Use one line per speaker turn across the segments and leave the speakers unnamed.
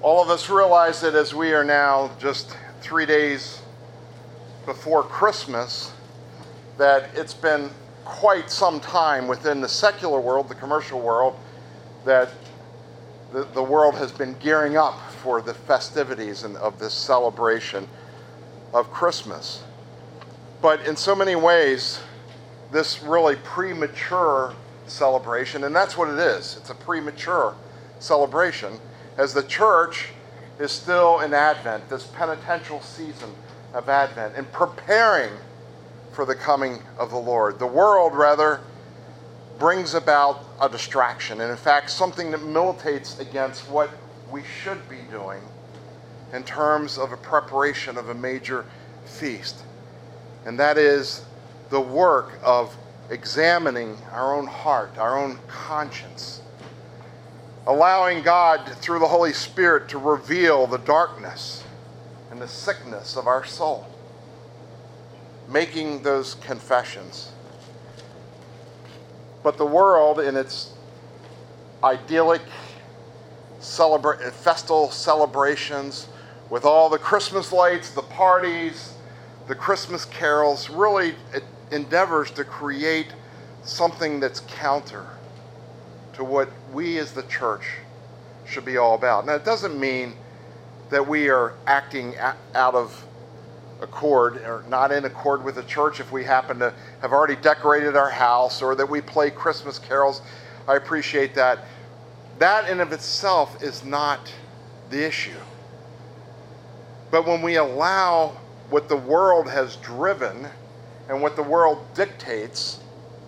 All of us realize that as we are now just 3 days before Christmas, that it's been quite some time within the secular world, the commercial world, that the world has been gearing up for the festivities of this celebration of Christmas. But in so many ways, this really premature celebration, and that's what it is, it's a premature celebration, as the church is still in Advent, this penitential season of Advent, and preparing for the coming of the Lord. The world, rather, brings about a distraction, and in fact, something that militates against what we should be doing in terms of a preparation of a major feast. And that is the work of examining our own heart, our own conscience, allowing God, through the Holy Spirit, to reveal the darkness and the sickness of our soul, making those confessions. But the world, in its idyllic festal celebrations, with all the Christmas lights, the parties, the Christmas carols, really it endeavors to create something that's counter to what we as the church should be all about. Now, it doesn't mean that we are acting out of accord or not in accord with the church if we happen to have already decorated our house or that we play Christmas carols. I appreciate that. That in of itself is not the issue. But when we allow what the world has driven and what the world dictates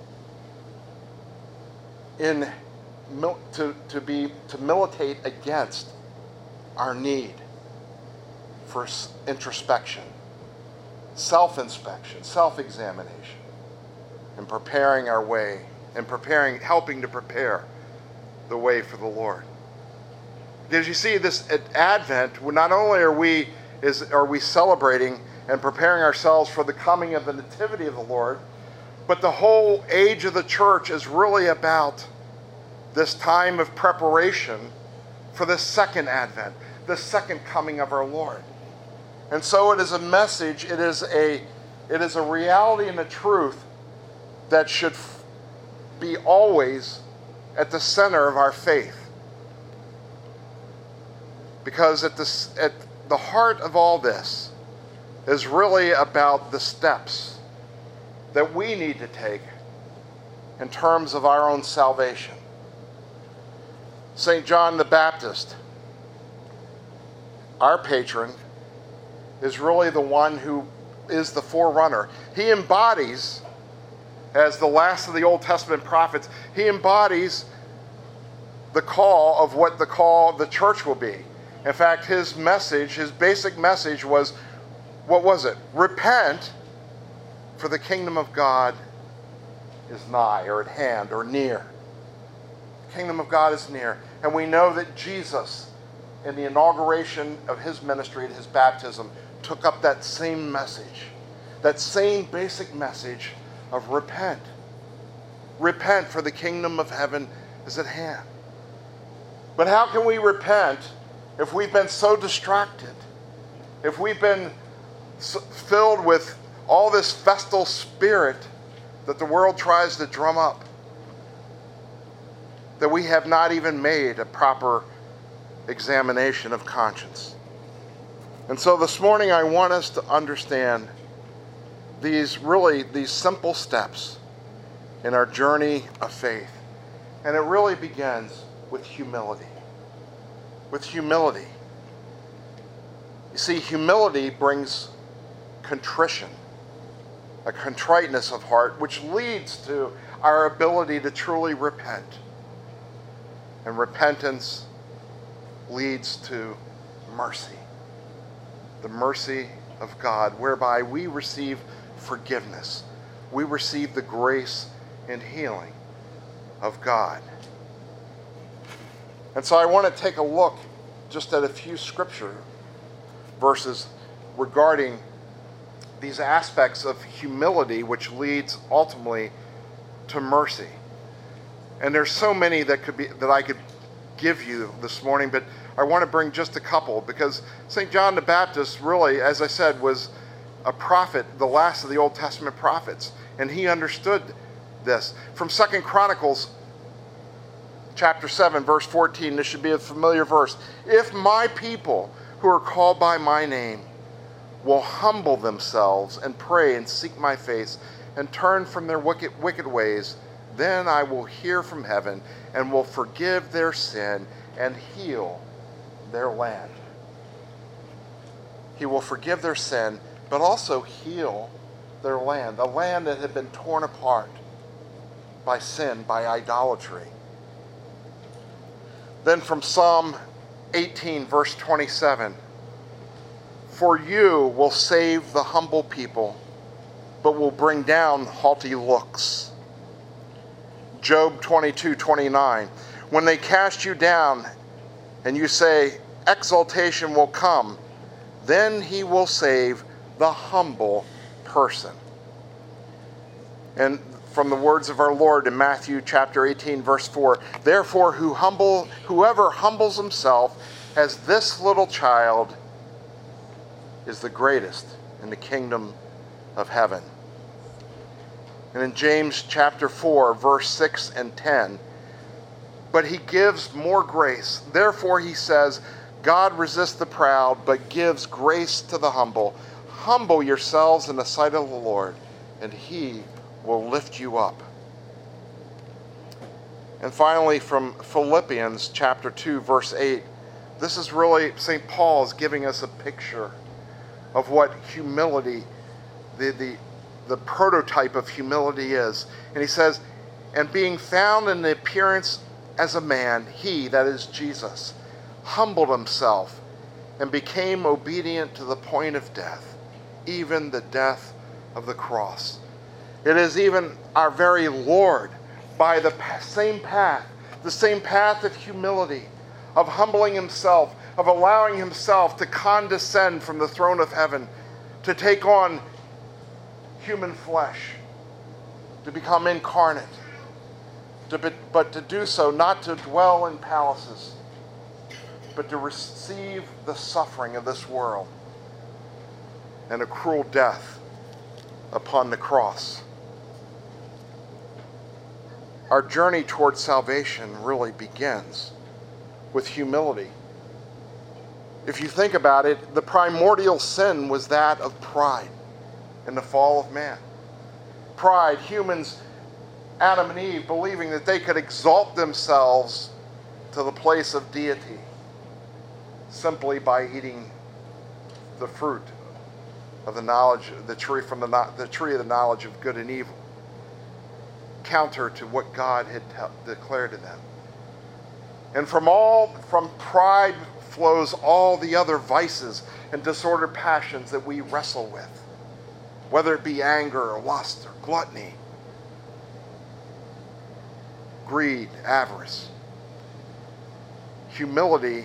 to militate against our need for introspection, self-inspection, self-examination, and preparing our way, and helping to prepare the way for the Lord. Because you see, this at Advent, not only are we celebrating and preparing ourselves for the coming of the Nativity of the Lord, but the whole age of the church is really about this time of preparation for the second Advent, the second coming of our Lord. And so it is a message, it is a reality and a truth that should be always at the center of our faith. Because at the heart of all this is really about the steps that we need to take in terms of our own salvation. St. John the Baptist, our patron, is really the one who is the forerunner. He embodies, as the last of the Old Testament prophets, he embodies the call of what the church will be. In fact, his basic message was, what was it? Repent, for the kingdom of God is nigh, or at hand, or near. The kingdom of God is near. And we know that Jesus, in the inauguration of his ministry at his baptism, took up that same message, that same basic message of repent. Repent, for the kingdom of heaven is at hand. But how can we repent if we've been so distracted, if we've been filled with all this festal spirit that the world tries to drum up, that we have not even made a proper examination of conscience? And so this morning I want us to understand these simple steps in our journey of faith. And it really begins with humility. With humility. You see, humility brings contrition, a contriteness of heart, which leads to our ability to truly repent. And repentance leads to mercy. The mercy of God, whereby we receive forgiveness. We receive the grace and healing of God. And so I want to take a look just at a few scripture verses regarding these aspects of humility, which leads ultimately to mercy. And there's so many that I could give you this morning, but I want to bring just a couple, because St. John the Baptist really, as I said, was a prophet, the last of the Old Testament prophets, and he understood this. From 2 Chronicles chapter 7, verse 14, this should be a familiar verse. If my people who are called by my name will humble themselves and pray and seek my face and turn from their wicked ways, then I will hear from heaven and will forgive their sin and heal their land. He will forgive their sin, but also heal their land, a land that had been torn apart by sin, by idolatry. Then from Psalm 18, verse 27, for you will save the humble people, but will bring down haughty looks. Job 22:29, when they cast you down and you say, exaltation will come, then he will save the humble person. And from the words of our Lord in Matthew chapter 18, verse 4, therefore whoever humbles himself as this little child is the greatest in the kingdom of heaven. And in James chapter 4, verse 6 and 10, but he gives more grace. Therefore he says, God resists the proud, but gives grace to the humble. Humble yourselves in the sight of the Lord, and he will lift you up. And finally, from Philippians chapter 2, verse 8, this is really St. Paul is giving us a picture of what humility, the prototype of humility is. And he says, and being found in the appearance as a man, he, that is Jesus, humbled himself and became obedient to the point of death, even the death of the cross. It is even our very Lord, by the same path of humility, of humbling himself, of allowing himself to condescend from the throne of heaven, to take on human flesh, to become incarnate, but to do so not to dwell in palaces, but to receive the suffering of this world and a cruel death upon the cross. Our journey towards salvation really begins with humility. If you think about it, the primordial sin was that of pride in the fall of man. Pride, humans, Adam and Eve, believing that they could exalt themselves to the place of deity simply by eating the fruit of the knowledge, the tree of the knowledge of good and evil, counter to what God had declared to them. And from pride flows all the other vices and disordered passions that we wrestle with, whether it be anger or lust or gluttony, greed, avarice. Humility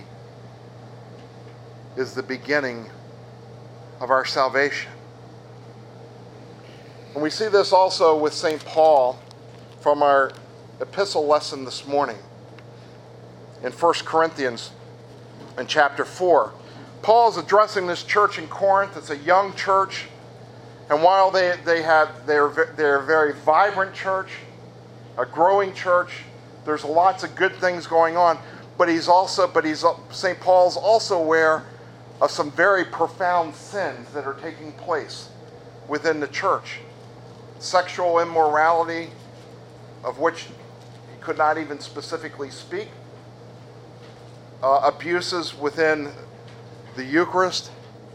is the beginning of our salvation. And we see this also with St. Paul from our epistle lesson this morning in 1 Corinthians in chapter 4. Paul is addressing this church in Corinth. It's a young church. And while they're a very vibrant church, a growing church, there's lots of good things going on. But St. Paul's also aware of some very profound sins that are taking place within the church. Sexual immorality, of which he could not even specifically speak. Abuses within the Eucharist.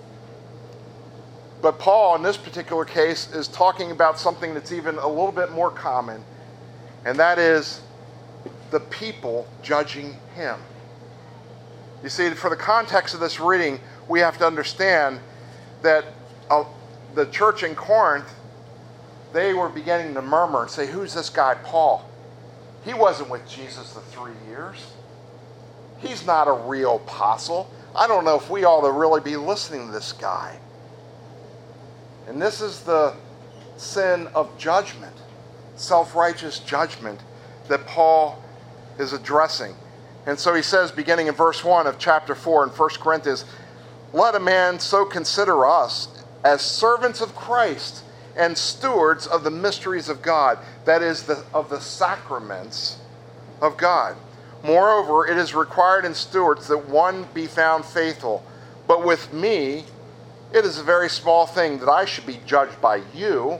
But Paul, in this particular case, is talking about something that's even a little bit more common, and that is the people judging him. You see, for the context of this reading, we have to understand that the church in Corinth, they were beginning to murmur and say, who's this guy Paul? He wasn't with Jesus the 3 years. He's not a real apostle. I don't know if we ought to really be listening to this guy. And this is the sin of judgment, self-righteous judgment that Paul is addressing. And so he says, beginning in verse 1 of chapter 4 in 1 Corinthians, let a man so consider us as servants of Christ and stewards of the mysteries of God, that is, of the sacraments of God. Moreover, it is required in stewards that one be found faithful. But with me, it is a very small thing that I should be judged by you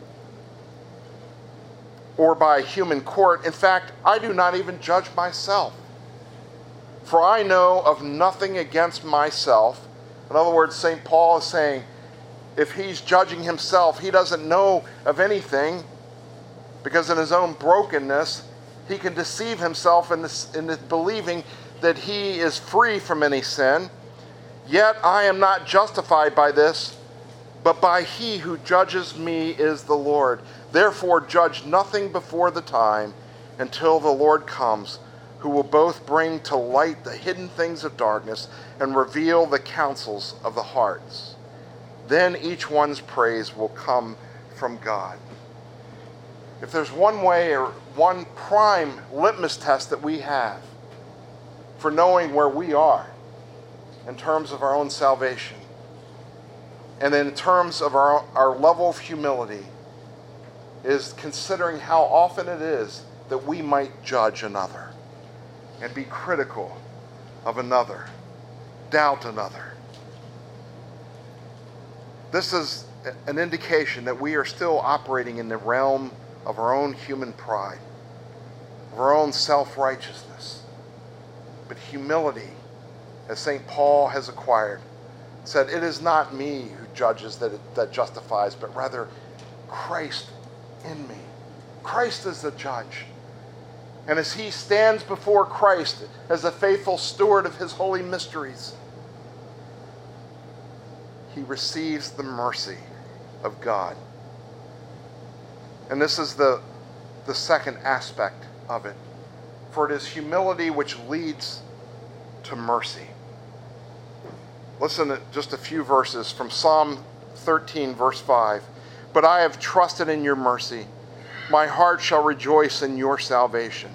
or by human court. In fact, I do not even judge myself. For I know of nothing against myself. In other words, St. Paul is saying, if he's judging himself, he doesn't know of anything, because in his own brokenness, he can deceive himself in believing that he is free from any sin. Yet I am not justified by this, but by he who judges me is the Lord. Therefore judge nothing before the time until the Lord comes, who will both bring to light the hidden things of darkness and reveal the counsels of the hearts. Then each one's praise will come from God. If there's one way or one prime litmus test that we have for knowing where we are in terms of our own salvation and in terms of our level of humility, is considering how often it is that we might judge another and be critical of another, doubt another. This is an indication that we are still operating in the realm of our own human pride, of our own self-righteousness. But humility, as St. Paul has acquired, said, it is not me who judges that justifies, but rather Christ in me. Christ is the judge. And as he stands before Christ as a faithful steward of his holy mysteries, he receives the mercy of God. And this is the second aspect of it. For it is humility which leads to mercy. Listen to just a few verses from Psalm 13, verse 5. But I have trusted in your mercy. My heart shall rejoice in your salvation.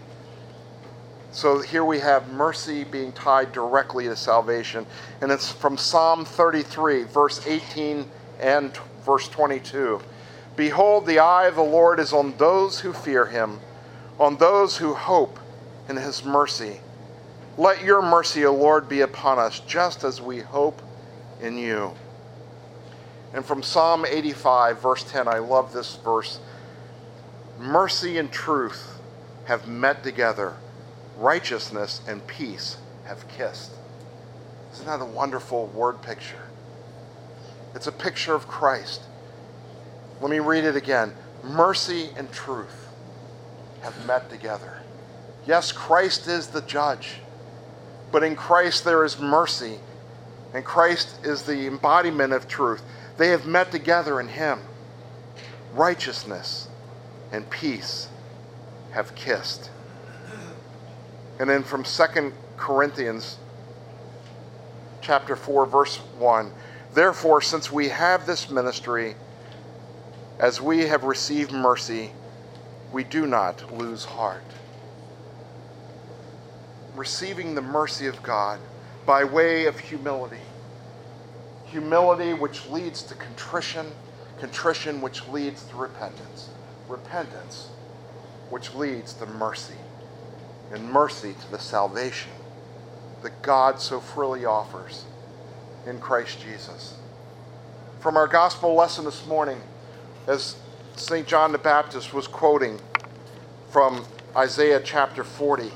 So here we have mercy being tied directly to salvation. And it's from Psalm 33, verse 18 and verse 22. Behold, the eye of the Lord is on those who fear him, on those who hope in his mercy. Let your mercy, O Lord, be upon us, just as we hope in you. And from Psalm 85, verse 10, I love this verse. Mercy and truth have met together. Righteousness and peace have kissed. Isn't that a wonderful word picture? It's a picture of Christ. Let me read it again. Mercy and truth have met together. Yes, Christ is the judge, but in Christ there is mercy, and Christ is the embodiment of truth. They have met together in him. Righteousness and peace have kissed. And then from 2 Corinthians chapter 4, verse 1, therefore, since we have this ministry, as we have received mercy, we do not lose heart. Receiving the mercy of God by way of humility. Humility which leads to contrition, contrition which leads to repentance, repentance which leads to mercy, and mercy to the salvation that God so freely offers in Christ Jesus. From our gospel lesson this morning, as St. John the Baptist was quoting from Isaiah chapter 40,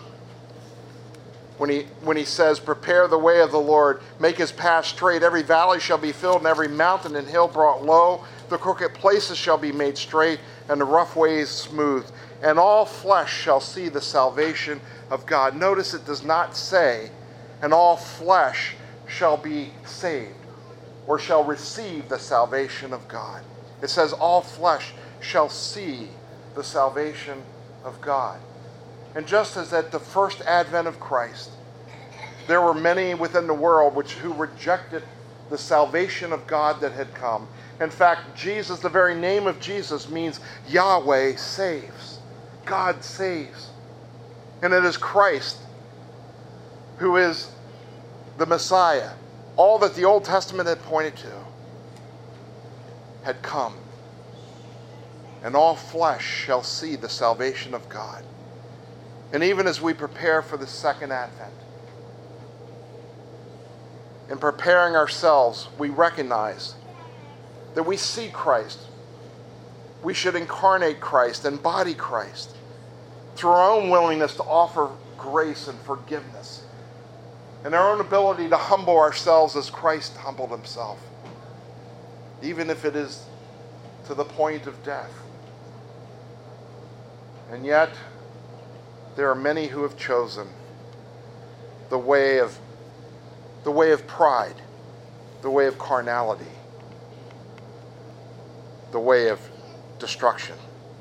when he says, prepare the way of the Lord, make his path straight, every valley shall be filled, and every mountain and hill brought low, the crooked places shall be made straight, and the rough ways smooth, and all flesh shall see the salvation of God. Notice it does not say, and all flesh shall be saved, or shall receive the salvation of God. It says all flesh shall see the salvation of God. And just as at the first advent of Christ, there were many within the world who rejected the salvation of God that had come. In fact, Jesus, the very name of Jesus, means Yahweh saves. God saves. And it is Christ who is the Messiah, all that the Old Testament had pointed to, had come. And all flesh shall see the salvation of God. And even as we prepare for the second advent, in preparing ourselves, we recognize that we see Christ. We should incarnate Christ, embody Christ, through our own willingness to offer grace and forgiveness, and our own ability to humble ourselves as Christ humbled himself, even if it is to the point of death. And yet, there are many who have chosen the way of pride, the way of carnality, the way of destruction.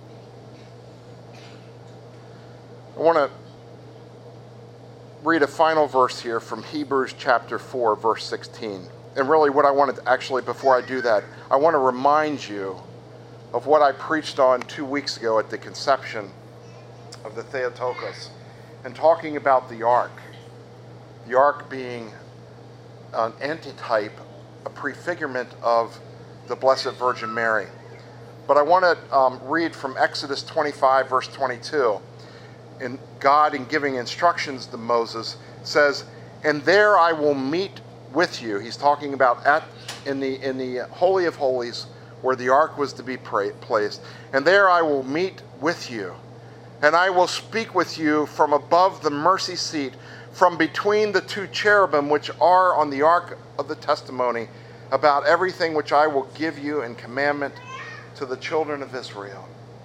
I want to read a final verse here from Hebrews chapter 4, verse 16. And really what I wanted to, actually, before I do that, I want to remind you of what I preached on 2 weeks ago at the conception of the Theotokos, and talking about the ark. The ark being an antitype, a prefigurement of the Blessed Virgin Mary. But I want to read from Exodus 25, verse 22. And God, in giving instructions to Moses, says, "And there I will meet with you." He's talking about in the Holy of Holies, where the ark was to be placed. "And there I will meet with you, and I will speak with you from above the mercy seat, from between the two cherubim which are on the ark of the testimony, about everything which I will give you in commandment to the children of Israel."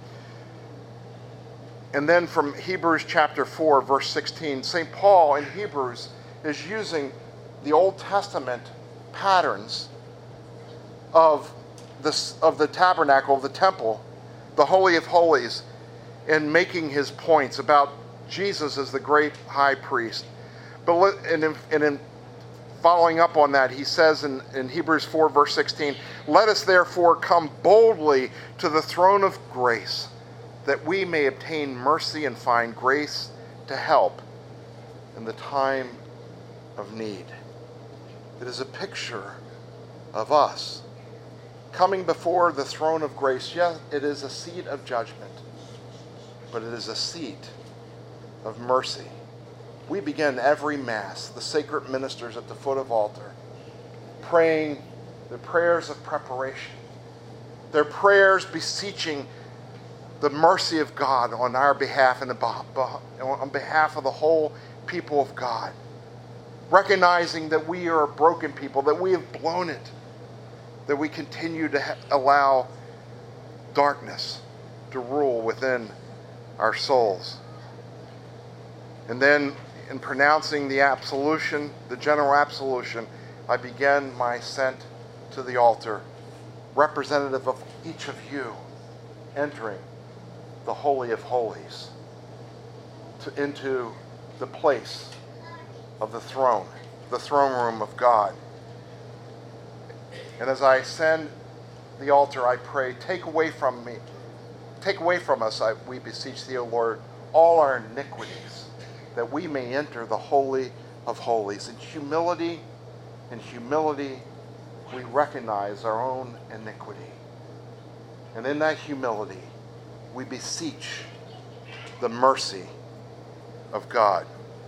And then from Hebrews chapter 4, verse 16, St. Paul in Hebrews is using the Old Testament patterns of the tabernacle, of the temple, the Holy of Holies, in making his points about Jesus as the great high priest. But in following up on that, he says in Hebrews 4, verse 16, "Let us therefore come boldly to the throne of grace, that we may obtain mercy and find grace to help in the time of need." It is a picture of us coming before the throne of grace. Yes, it is a seat of judgment, but it is a seat of mercy. We begin every Mass, the sacred ministers at the foot of altar, praying the prayers of preparation, their prayers beseeching the mercy of God on our behalf and on behalf of the whole people of God, recognizing that we are a broken people, that we have blown it, that we continue to allow darkness to rule within our souls. And then in pronouncing the absolution, the general absolution, I begin my ascent to the altar, representative of each of you entering the Holy of Holies, into the place of the throne room of God. And as I ascend the altar, I pray, take away from us, we beseech thee, O Lord, all our iniquities, that we may enter the Holy of Holies. In humility, we recognize our own iniquity. And in that humility, we beseech the mercy of God.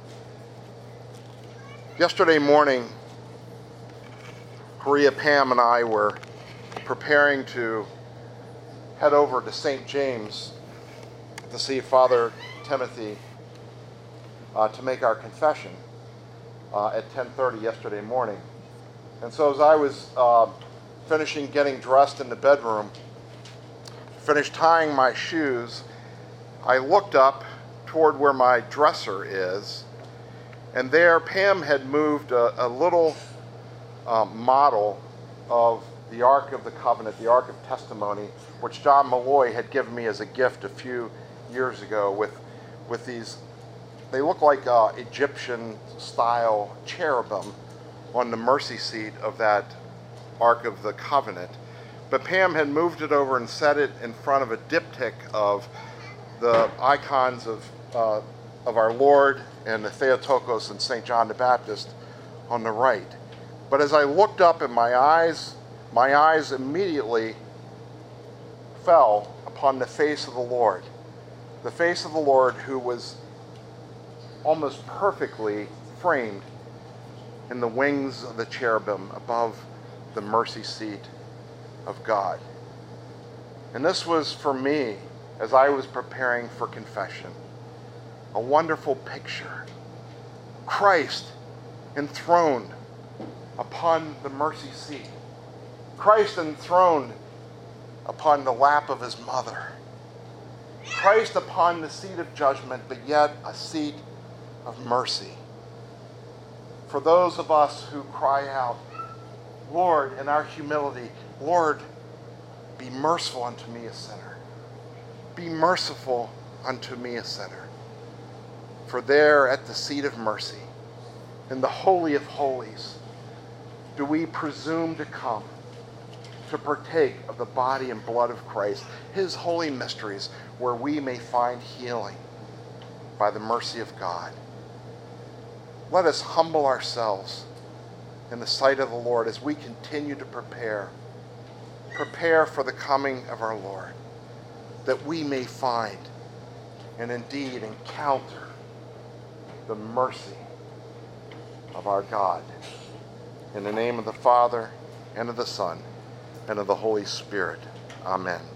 Yesterday morning, Korea, Pam, and I were preparing to head over to St. James to see Father Timothy to make our confession at 10:30 yesterday morning. And so as I was finishing getting dressed in the bedroom, finished tying my shoes, I looked up toward where my dresser is, and there Pam had moved a little model of the Ark of the Covenant, the Ark of Testimony, which John Malloy had given me as a gift a few years ago, with these, they look like Egyptian-style cherubim on the mercy seat of that Ark of the Covenant. But Pam had moved it over and set it in front of a diptych of the icons of of our Lord and the Theotokos and St. John the Baptist on the right. But as I looked up and my eyes immediately fell upon the face of the Lord who was almost perfectly framed in the wings of the cherubim above the mercy seat of God. And this was for me, as I was preparing for confession, a wonderful picture. Christ enthroned upon the mercy seat. Christ enthroned upon the lap of his mother. Christ upon the seat of judgment, but yet a seat of mercy. For those of us who cry out, Lord, in our humility, Lord, be merciful unto me, a sinner. Be merciful unto me, a sinner. For there at the seat of mercy, in the Holy of Holies, do we presume to come to partake of the body and blood of Christ, his holy mysteries, where we may find healing by the mercy of God. Let us humble ourselves in the sight of the Lord as we continue to prepare for the coming of our Lord, that we may find and indeed encounter the mercy of our God. In the name of the Father, and of the Son, and of the Holy Spirit. Amen.